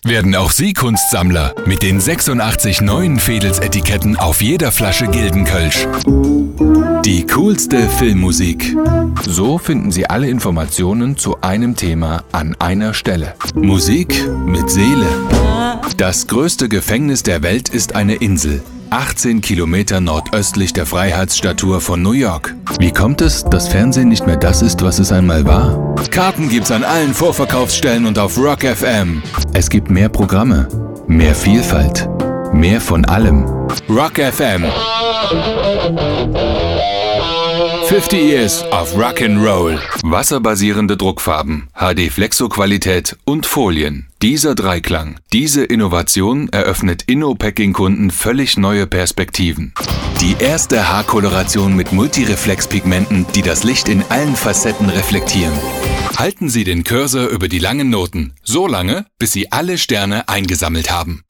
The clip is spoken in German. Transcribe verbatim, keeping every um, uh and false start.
Werden auch Sie Kunstsammler mit den sechsundachtzig neuen Veedels-Etiketten auf jeder Flasche Gildenkölsch. Die coolste Filmmusik. So finden Sie alle Informationen zu einem Thema an einer Stelle. Musik mit Seele. Das größte Gefängnis der Welt ist eine Insel. achtzehn Kilometer nordöstlich der Freiheitsstatue von New York. Wie kommt es, dass Fernsehen nicht mehr das ist, was es einmal war? Karten gibt's an allen Vorverkaufsstellen und auf Rock F M. Es gibt mehr Programme, mehr Vielfalt, mehr von allem. Rock F M. fünfzig Years of Rock'n'Roll. Wasserbasierende Druckfarben, H D-Flexo-Qualität und Folien. Dieser Dreiklang, diese Innovation eröffnet Innopacking-Kunden völlig neue Perspektiven. Die erste Haarkoloration mit Multireflex-Pigmenten, die das Licht in allen Facetten reflektieren. Halten Sie den Cursor über die langen Noten, so lange, bis Sie alle Sterne eingesammelt haben.